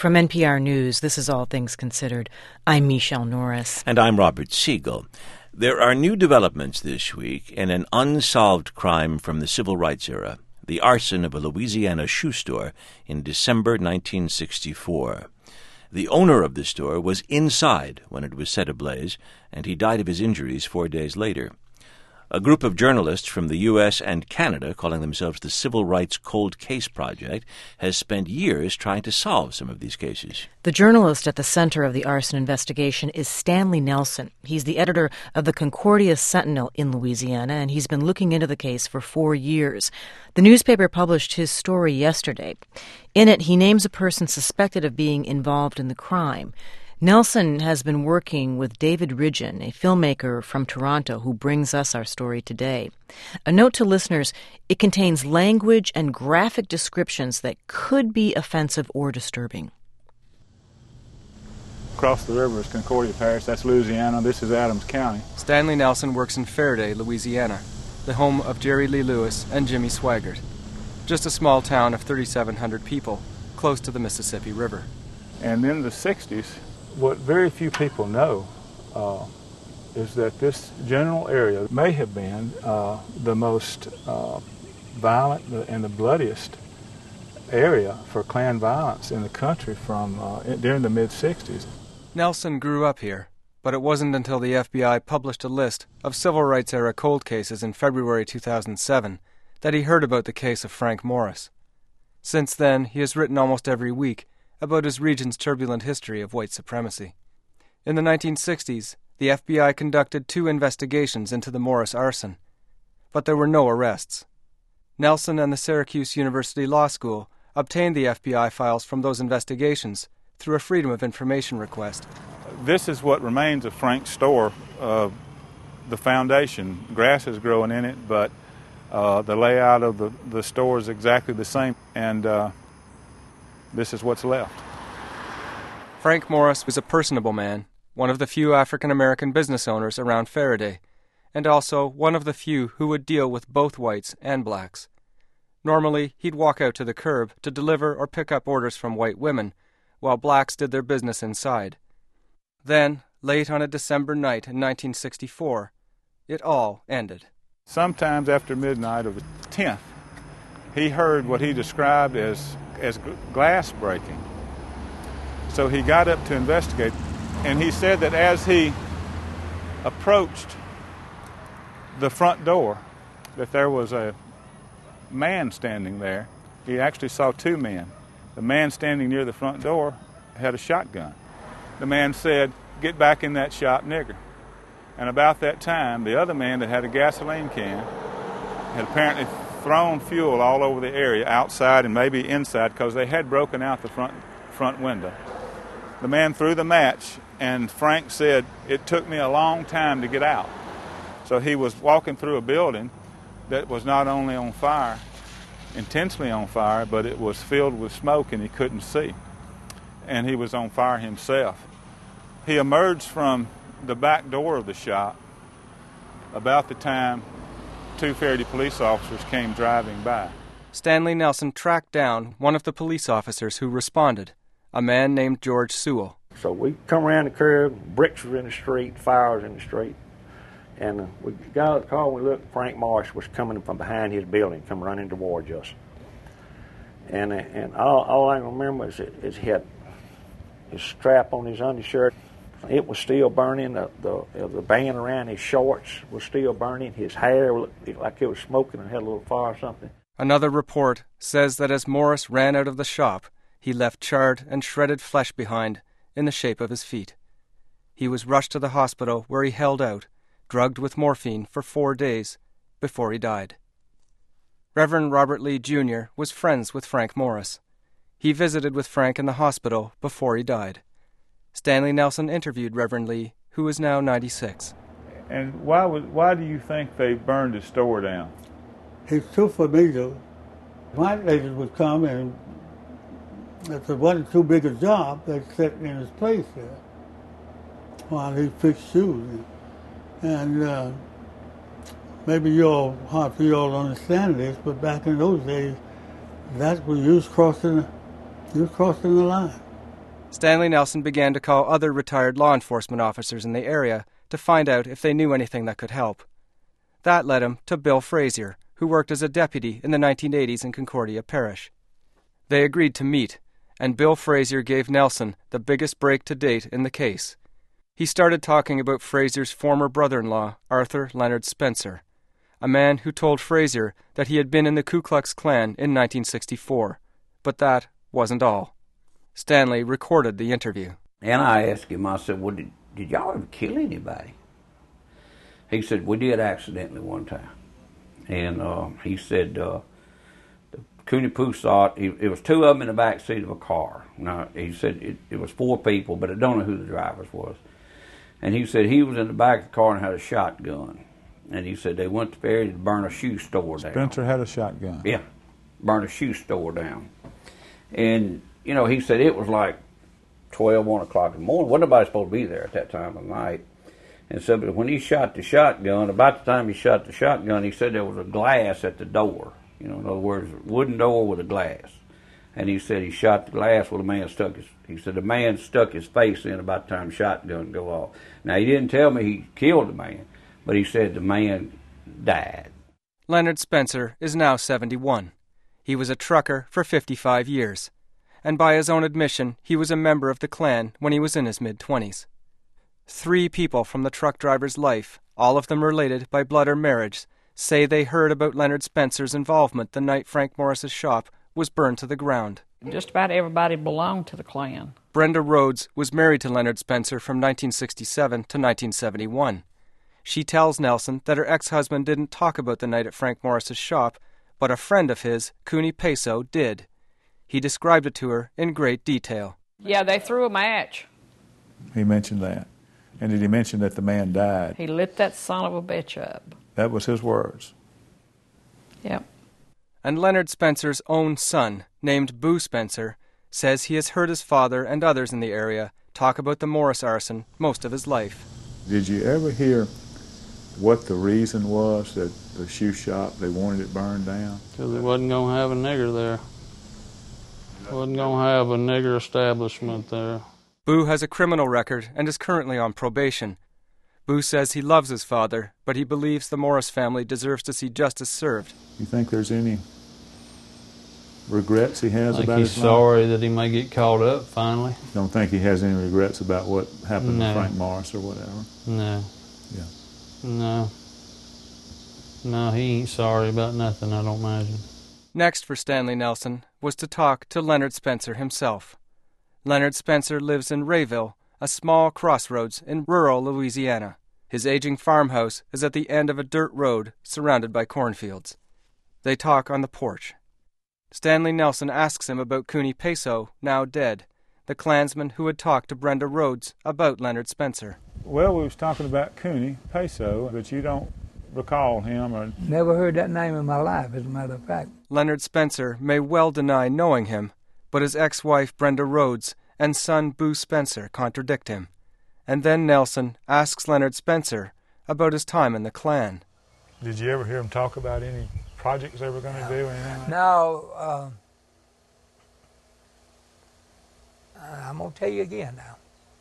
From NPR News, this is All Things Considered. I'm Michelle Norris. And I'm Robert Siegel. There are new developments this week in an unsolved crime from the Civil Rights era, the arson of a Louisiana shoe store in December 1964. The owner of the store was inside when it was set ablaze, and he died of his injuries 4 days later. A group of journalists from the U.S. and Canada, calling themselves the Civil Rights Cold Case Project, has spent years trying to solve some of these cases. The journalist at the center of the arson investigation is Stanley Nelson. He's the editor of the Concordia Sentinel in Louisiana, and he's been looking into the case for 4 years. The newspaper published his story yesterday. In it, he names a person suspected of being involved in the crime. Nelson has been working with David Ridgen, a filmmaker from Toronto who brings us our story today. A note to listeners, it contains language and graphic descriptions that could be offensive or disturbing. Across the river is Concordia Parish, that's Louisiana, this is Adams County. Stanley Nelson works in Faraday, Louisiana, the home of Jerry Lee Lewis and Jimmy Swaggart. Just a small town of 3,700 people, close to the Mississippi River. And in the 60s, what very few people know is that this general area may have been the most violent and the bloodiest area for Klan violence in the country from during the mid-60s. Nelson grew up here, but it wasn't until the FBI published a list of civil rights-era cold cases in February 2007 that he heard about the case of Frank Morris. Since then, he has written almost every week about his region's turbulent history of white supremacy. In the 1960s, the FBI conducted 2 investigations into the Morris arson, but there were no arrests. Nelson and the Syracuse University Law School obtained the FBI files from those investigations through a Freedom of Information request. This is what remains of Frank's store, the foundation. Grass is growing in it, but the layout of the store is exactly the same, and this is what's left. Frank Morris was a personable man, one of the few African-American business owners around Faraday, and also one of the few who would deal with both whites and blacks. Normally, he'd walk out to the curb to deliver or pick up orders from white women, while blacks did their business inside. Then, late on a December night in 1964, it all ended. Sometimes after midnight of the 10th, he heard what he described as glass breaking. So he got up to investigate, and he said that as he approached the front door, that there was a man standing there. He actually saw 2 men. The man standing near the front door had a shotgun. The man said, "Get back in that shop, nigger." And about that time, the other man that had a gasoline can had apparently thrown fuel all over the area, outside and maybe inside, because they had broken out the front window. The man threw the match, and Frank said, "It took me a long time to get out." So he was walking through a building that was not only on fire, intensely on fire, but it was filled with smoke and he couldn't see. And he was on fire himself. He emerged from the back door of the shop about the time 2 Faraday police officers came driving by. Stanley Nelson tracked down one of the police officers who responded, a man named George Sewell. So we come around the curb, bricks were in the street, fires in the street, and we got out of the car and we looked. Frank Morris was coming from behind his building, come running towards us. And all I can remember is he had his strap on his undershirt. It was still burning. The band around his shorts was still burning. His hair looked like it was smoking and had a little fire or something. Another report says that as Morris ran out of the shop, he left charred and shredded flesh behind in the shape of his feet. He was rushed to the hospital where he held out, drugged with morphine for 4 days before he died. Reverend Robert Lee Jr. was friends with Frank Morris. He visited with Frank in the hospital before he died. Stanley Nelson interviewed Reverend Lee, who is now 96. And why do you think they burned his store down? It's too familiar. White ladies would come, and if it wasn't too big a job, they'd sit in his place there while he fixed shoes. And maybe hard for you all to understand this, but back in those days, that's when you was crossing the line. Stanley Nelson began to call other retired law enforcement officers in the area to find out if they knew anything that could help. That led him to Bill Frazier, who worked as a deputy in the 1980s in Concordia Parish. They agreed to meet, and Bill Frazier gave Nelson the biggest break to date in the case. He started talking about Frazier's former brother-in-law, Arthur Leonard Spencer, a man who told Frazier that he had been in the Ku Klux Klan in 1964. But that wasn't all. Stanley recorded the interview. And I asked him, I said, well, did y'all ever kill anybody? He said, we did accidentally one time. And he said, the Cooney Pooh thought, it was two of them in the back seat of a car. Now, he said it was four people, but I don't know who the drivers was. And he said he was in the back of the car and had a shotgun. And he said they went to Ferry to burn a shoe store down. Spencer had a shotgun? Yeah, burn a shoe store down. And, you know, he said it was like 12, 1 o'clock in the morning. Wasn't nobody supposed to be there at that time of night. And so but when he shot the shotgun, about the time he shot the shotgun, he said there was a glass at the door. You know, in other words, a wooden door with a glass. And he said he shot the glass, well, the man stuck his face in about the time the shotgun go off. Now, he didn't tell me he killed the man, but he said the man died. Leonard Spencer is now 71. He was a trucker for 55 years. And by his own admission, he was a member of the Klan when he was in his mid-20s. 3 people from the truck driver's life, all of them related by blood or marriage, say they heard about Leonard Spencer's involvement the night Frank Morris's shop was burned to the ground. Just about everybody belonged to the Klan. Brenda Rhodes was married to Leonard Spencer from 1967 to 1971. She tells Nelson that her ex-husband didn't talk about the night at Frank Morris's shop, but a friend of his, Cooney Peso, did. He described it to her in great detail. Yeah, they threw a match. He mentioned that. And did he mention that the man died? He lit that son of a bitch up. That was his words. Yep. And Leonard Spencer's own son, named Boo Spencer, says he has heard his father and others in the area talk about the Morris arson most of his life. Did you ever hear what the reason was that the shoe shop, they wanted it burned down? Because they wasn't going to have a nigger there. Wasn't going to have a nigger establishment there. Boo has a criminal record and is currently on probation. Boo says he loves his father, but he believes the Morris family deserves to see justice served. You think there's any regrets he has about his life? He's sorry that he may get caught up finally. Don't think he has any regrets about what happened to Frank Morris or whatever? No. Yeah. No. No, he ain't sorry about nothing, I don't imagine. Next for Stanley Nelson was to talk to Leonard Spencer himself. Leonard Spencer lives in Rayville, a small crossroads in rural Louisiana. His aging farmhouse is at the end of a dirt road surrounded by cornfields. They talk on the porch. Stanley Nelson asks him about Cooney Peso, now dead, the Klansman who had talked to Brenda Rhodes about Leonard Spencer. Well, we was talking about Cooney Peso, but you don't recall him or... Never heard that name in my life, as a matter of fact. Leonard Spencer may well deny knowing him, but his ex-wife Brenda Rhodes and son Boo Spencer contradict him. And then Nelson asks Leonard Spencer about his time in the Klan. Did you ever hear him talk about any projects they were going to do or anything like that? No, I'm going to tell you again now.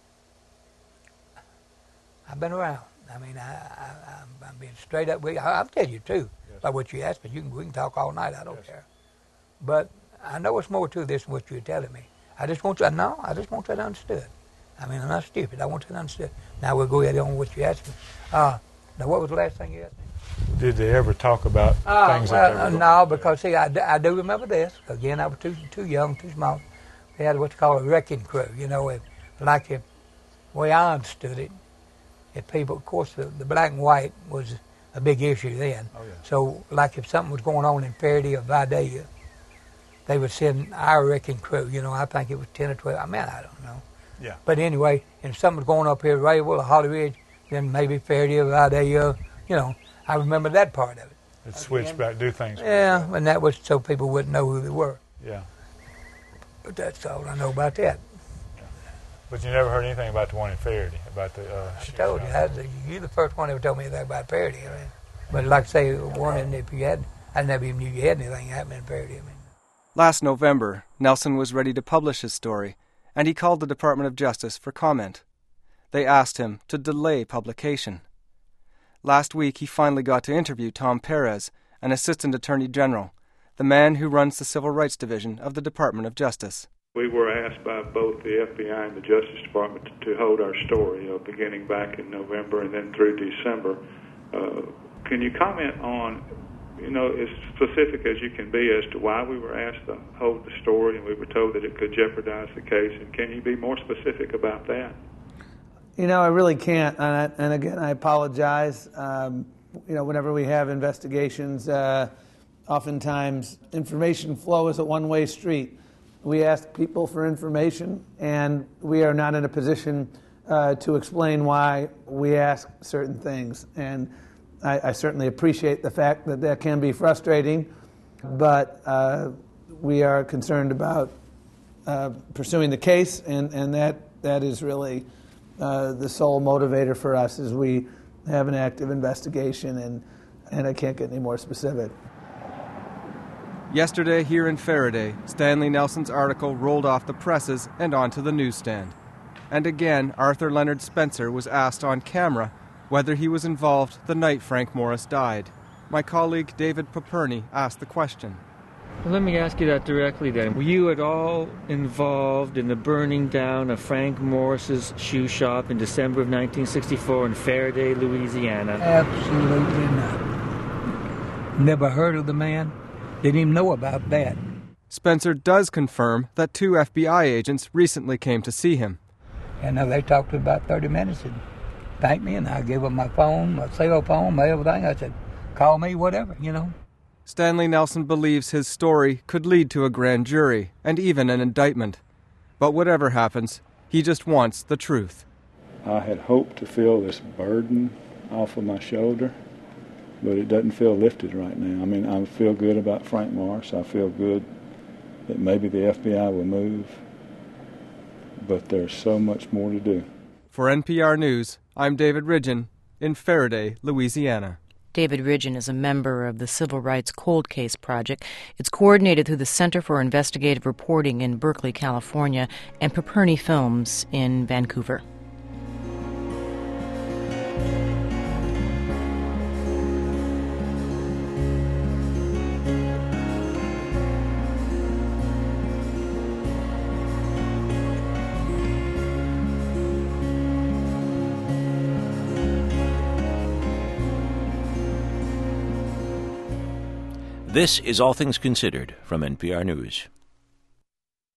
I've been around. I mean, I'm being straight up with you. I'll tell you, too, about what you asked me. We can talk all night. I don't care. But I know it's more to this than what you're telling me. I just want that understood. I mean, I'm not stupid. I want that understood. Now we'll go ahead on what you asked me. Now, what was the last thing you asked me? Did they ever talk about things that they were No, because, see, I do remember this. Again, I was too young, too small. They had what you call a wrecking crew, you know, the way I understood it. If people, of course, the black and white was a big issue then. Oh, yeah. So, like if something was going on in Faraday or Vidalia, they would send our wrecking crew. You know, I think it was 10 or 12. I mean, I don't know. Yeah. But anyway, if something was going up here at Rayville or Holly Ridge, then maybe Faraday or Vidalia, you know, I remember that part of it. They'd switch back, do things. Yeah, and that was so people wouldn't know who they were. Yeah. But that's all I know about that. But you never heard anything about the one in Faraday, about the... I told you, you're the first one who ever told me anything about Faraday. I mean. But like I say, one, if you had, I never even knew you had anything happening in Faraday. I mean. Last November, Nelson was ready to publish his story, and he called the Department of Justice for comment. They asked him to delay publication. Last week he finally got to interview Tom Perez, an Assistant Attorney General, the man who runs the Civil Rights Division of the Department of Justice. We were asked by both the FBI and the Justice Department to hold our story, beginning back in November and then through December. Can you comment on, as specific as you can be as to why we were asked to hold the story and we were told that it could jeopardize the case? And can you be more specific about that? I really can't. And again, I apologize. Whenever we have investigations, oftentimes information flow is a one-way street. We ask people for information, and we are not in a position to explain why we ask certain things. And I certainly appreciate the fact that that can be frustrating, but we are concerned about pursuing the case, and that is really the sole motivator for us as we have an active investigation, and I can't get any more specific. Yesterday here in Faraday, Stanley Nelson's article rolled off the presses and onto the newsstand. And again, Arthur Leonard Spencer was asked on camera whether he was involved the night Frank Morris died. My colleague David Paperny asked the question. Let me ask you that directly then. Were you at all involved in the burning down of Frank Morris's shoe shop in December of 1964 in Faraday, Louisiana? Absolutely not. Never heard of the man. Didn't even know about that. Spencer does confirm that 2 FBI agents recently came to see him. And they talked to about 30 minutes and thanked me, and I gave them my phone, my cell phone, my everything. I said, call me, whatever, Stanley Nelson believes his story could lead to a grand jury and even an indictment. But whatever happens, he just wants the truth. I had hoped to feel this burden off of my shoulder, but it doesn't feel lifted right now. I mean, I feel good about Frank Morris. I feel good that maybe the FBI will move, but there's so much more to do. For NPR News, I'm David Ridgen in Faraday, Louisiana. David Ridgen is a member of the Civil Rights Cold Case Project. It's coordinated through the Center for Investigative Reporting in Berkeley, California, and Paperny Films in Vancouver. This is All Things Considered from NPR News.